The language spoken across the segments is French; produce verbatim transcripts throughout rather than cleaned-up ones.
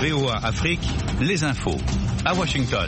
V O A Afrique, les infos. À Washington.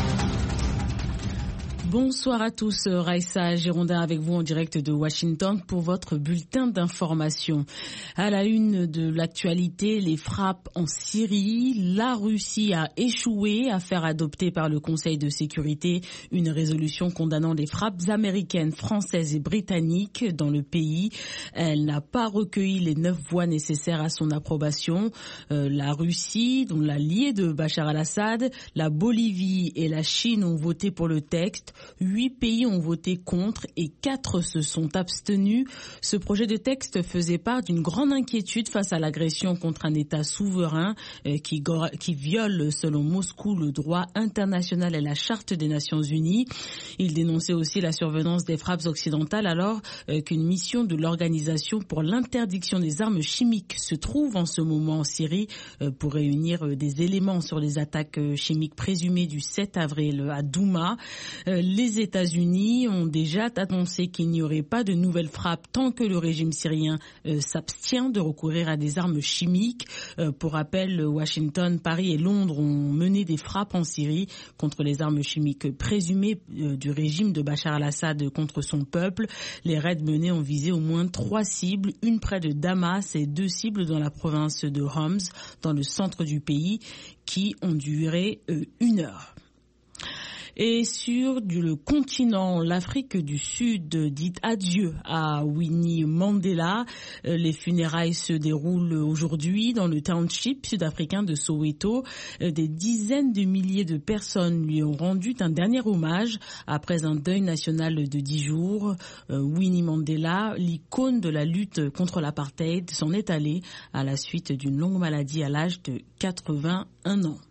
Bonsoir à tous, Raïssa Girondin avec vous en direct de Washington pour votre bulletin d'information. À la une de l'actualité, les frappes en Syrie. La Russie a échoué à faire adopter par le Conseil de sécurité une résolution condamnant les frappes américaines, françaises et britanniques dans le pays. Elle n'a pas recueilli les neuf voix nécessaires à son approbation. Euh, la Russie, dont l'allié de Bachar al-Assad, la Bolivie et la Chine ont voté pour le texte. Huit pays ont voté contre et quatre se sont abstenus. Ce projet de texte faisait part d'une grande inquiétude face à l'agression contre un État souverain euh, qui, qui viole, selon Moscou, le droit international et la Charte des Nations Unies. Il dénonçait aussi la survenance des frappes occidentales alors euh, qu'une mission de l'Organisation pour l'interdiction des armes chimiques se trouve en ce moment en Syrie euh, pour réunir euh, des éléments sur les attaques euh, chimiques présumées du sept avril à Douma. Euh, Les États-Unis ont déjà annoncé qu'il n'y aurait pas de nouvelles frappes tant que le régime syrien euh, s'abstient de recourir à des armes chimiques. Euh, pour rappel, Washington, Paris et Londres ont mené des frappes en Syrie contre les armes chimiques présumées euh, du régime de Bachar al-Assad contre son peuple. Les raids menés ont visé au moins trois cibles, une près de Damas et deux cibles dans la province de Homs, dans le centre du pays, qui ont duré euh, une heure. Et sur du, le continent, l'Afrique du Sud dit adieu à Winnie Mandela. Les funérailles se déroulent aujourd'hui dans le township sud-africain de Soweto. Des dizaines de milliers de personnes lui ont rendu un dernier hommage après un deuil national de dix jours. Winnie Mandela, l'icône de la lutte contre l'apartheid, s'en est allée à la suite d'une longue maladie à l'âge de quatre-vingt-un ans.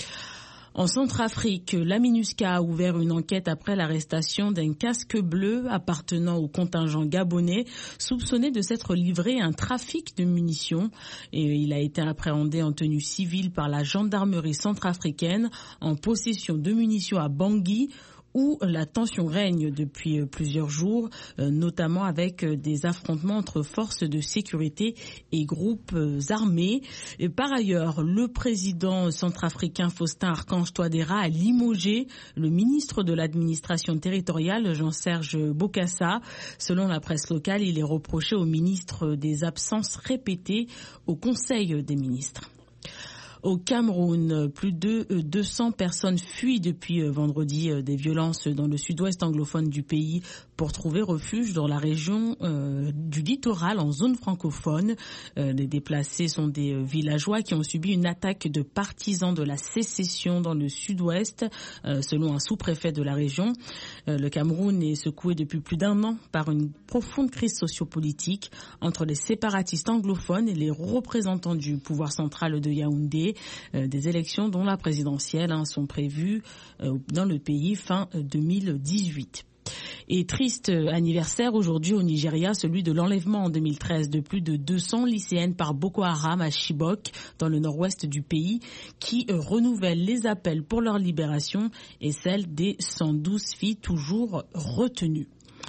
En Centrafrique, la MINUSCA a ouvert une enquête après l'arrestation d'un casque bleu appartenant au contingent gabonais, soupçonné de s'être livré à un trafic de munitions. Et il a été appréhendé en tenue civile par la gendarmerie centrafricaine en possession de munitions à Bangui, où la tension règne depuis plusieurs jours, notamment avec des affrontements entre forces de sécurité et groupes armés. Et par ailleurs, le président centrafricain Faustin Archange Touadéra a limogé le ministre de l'administration territoriale, Jean-Serge Bokassa. Selon la presse locale, il est reproché au ministre des absences répétées au Conseil des ministres. Au Cameroun, plus de deux cents personnes fuient depuis vendredi des violences dans le sud-ouest anglophone du pays pour trouver refuge dans la région euh, du littoral en zone francophone. Euh, les déplacés sont des villageois qui ont subi une attaque de partisans de la sécession dans le sud-ouest, euh, selon un sous-préfet de la région. Euh, le Cameroun est secoué depuis plus d'un an par une profonde crise sociopolitique entre les séparatistes anglophones et les représentants du pouvoir central de Yaoundé. Euh, des élections dont la présidentielle hein, sont prévues euh, dans le pays fin deux mille dix-huit. Et triste anniversaire aujourd'hui au Nigeria, celui de l'enlèvement en deux mille treize de plus de deux cents lycéennes par Boko Haram à Chibok, dans le nord-ouest du pays, qui euh, renouvelle les appels pour leur libération et celle des cent douze filles toujours retenues.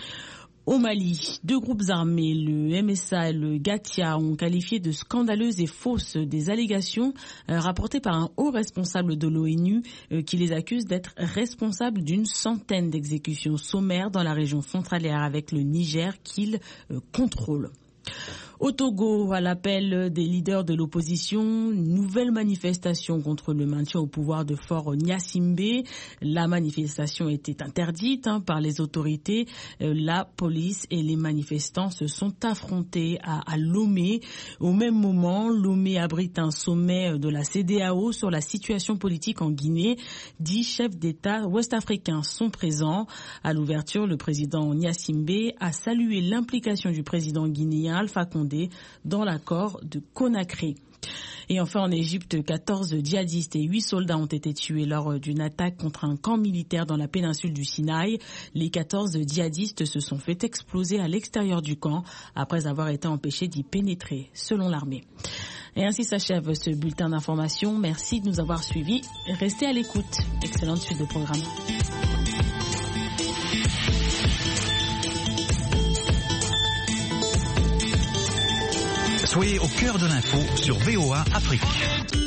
Au Mali, deux groupes armés, le M S A et le Gatia, ont qualifié de scandaleuses et fausses des allégations euh, rapportées par un haut responsable de l'ONU euh, qui les accuse d'être responsables d'une centaine d'exécutions sommaires dans la région frontalière avec le Niger qu'ils euh, contrôlent. Au Togo, à l'appel des leaders de l'opposition, une nouvelle manifestation contre le maintien au pouvoir de Faure Gnassingbé. La manifestation était interdite hein, par les autorités. Euh, la police et les manifestants se sont affrontés à, à Lomé. Au même moment, Lomé abrite un sommet de la C D A O sur la situation politique en Guinée. Dix chefs d'État ouest-africains sont présents. À l'ouverture, le président Gnassingbé a salué l'implication du président guinéen Alpha Condé dans l'accord de Conakry. Et enfin, en Égypte, quatorze djihadistes et huit soldats ont été tués lors d'une attaque contre un camp militaire dans la péninsule du Sinaï. Les quatorze djihadistes se sont fait exploser à l'extérieur du camp après avoir été empêchés d'y pénétrer, selon l'armée. Et ainsi s'achève ce bulletin d'information. Merci de nous avoir suivis. Restez à l'écoute. Excellente suite de programme. Soyez au cœur de l'info sur V O A Afrique.